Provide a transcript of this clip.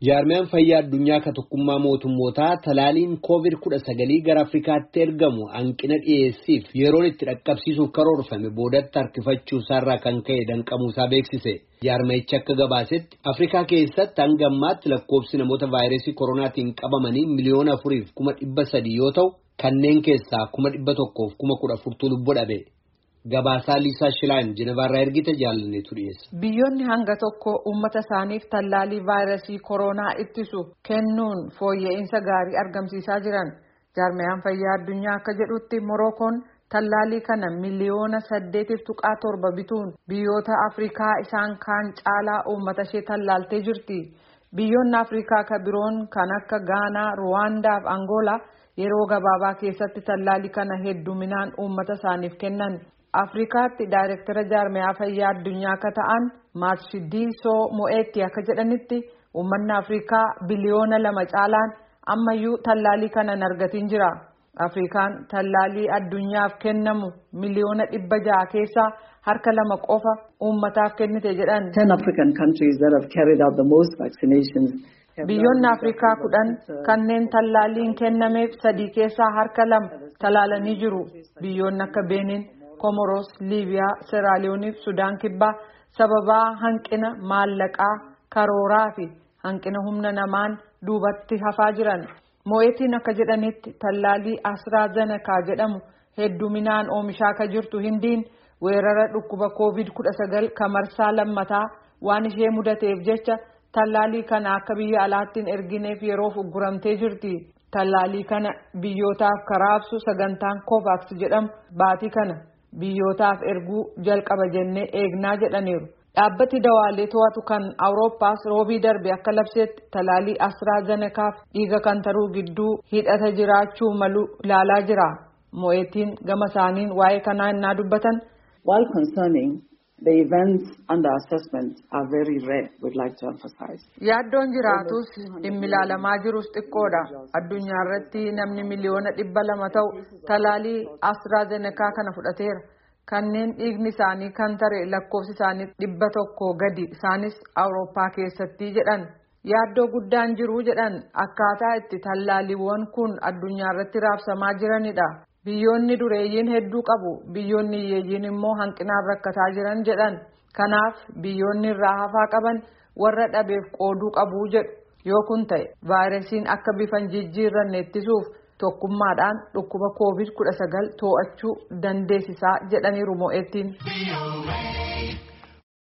Jaarmiyaan fayyaa addunyaa ka tokkummaa mootummootaa talaaliin COVID-19 gara Afrikaatti ergamu hanqina dhiyeessiif yeroon itti dhaqqabsiisuuf karoorfame boodatti harkifachuu isaarraa kan ka'e danqamuusaa beeksise. Jaarmayichi akka gabaasetti Afrikaa keessatti hanga ammaatti lakkoofsi namoota vaayirasii koronaatiin qabamanii miliyoona 4,300 yoo ta'u kanneen keessaa 1,114 lubbuu dhabe. Gabaasaa Liisaa Shilaan Jinevaarraa ergite jaalanneetu dhiyeessa. Biyyoonni hanga tokko uummata isaaniif tallaalii vaayirasii koronaa ittisu kennuun fooyya'insa gaarii argamsiisaa jiran. Jaarmiyaan fayyaa addunyaa akka jedhutti Morookoon tallaalii kana miliyoona 8.7 bituun biyyoota Afrikaa isaan kaan caalaa uummata ishee tallaaltee jirti. Biyyoonni Afrikaa ka biroon kan akka Gaanaa, Ruwaandaa fi Angoolaa yeroo gabaabaa keessatti tallaalii kana hedduminaan uummata isaaniif kennan. Afrikaatti daayirektara jaarmiyaa fayyaa addunyaa akka ta'an Matshidiso Mo'etti akka jedhanitti uummanni Afrikaa biliyoona 2 caalaan ammayyuu tallaalii kana hin argatin jira. Afrikaan tallaalii addunyaaf kennamu miliyoona 600 keessaa harka 2 qofa uummataaf kennite jedhan. 10 African countries that have carried out the most vaccinations. Biyyoonni Afrikaa 10 kanneen tallaaliin kennameef 3 keessaa harka 2 tallaalanii jiru. Biyyoonni akka Benin, Comoros, Liibiyaa, Seraaliyoonii fi Sudaan Kibbaa sababaa hanqina maallaqaa, karooraa fi hanqina humna namaan duubatti hafaa jiran. Mo'eetiin akka jedhanitti tallaalii AstraZeneca jedhamu hedduminaan oomishaa akka jirtu Hindiin weerara dhukkuba COVID-19 kamarsaa lammataa waan ishee mudateef jecha tallaalii kana akka biyya alaattiin ergineef yeroof ugguramtee jirti. Tallaalii kana biyyootaaf karaabsu sagantaan COVAX jedhamu baatii kana biyyootaaf erguu jalqaba jennee eegnaa jedhaniiru. Dhaabbati dawaalee to'atu kan Awurooppaas roobii darbe akka labseetti tallaalii AstraZenecaaf dhiiga kan taruu gidduu hidhata jiraachuu malu ilaalaa jira. Mo'eetiin gama isaaniin waa'ee kanaa innaa dubbatan. While concerning, the events under assessment are very rare, we'd like to emphasize. Yaaddoon jiraatus dhimmi ilaalamaa jirus xiqqoodha. Addunyaa irratti namni miliyoona 200 ta'u tallaalii AstraZeneca kana fudhateera. Kanneen dhiigni isaanii kan tare lakkoofsi isaanii 100 gadi isaanis Awurooppaa keessatti jedhan. Yaaddoo guddaan jiru jedhan akkaataa itti tallaaliiwwan kun addunyaa irratti raabsamaa jiranidha. Biyyoonni dureeyyiin hedduu qabu, biyyoonni hiyyeeyyiin immoo hanqinaan rakkataa jiran jedhan. Kanaaf biyyoonni irraa hafaa qaban warra dhabeef qooduu qabu jedhu. Yoo kun ta'e vaayirasiin akka bifa hin jijjiirranne ittisuuf tokkummaadhaan dhukkuba COVID-19 to'achuu dandeessisaa jedhaniiru Mo'eettiin.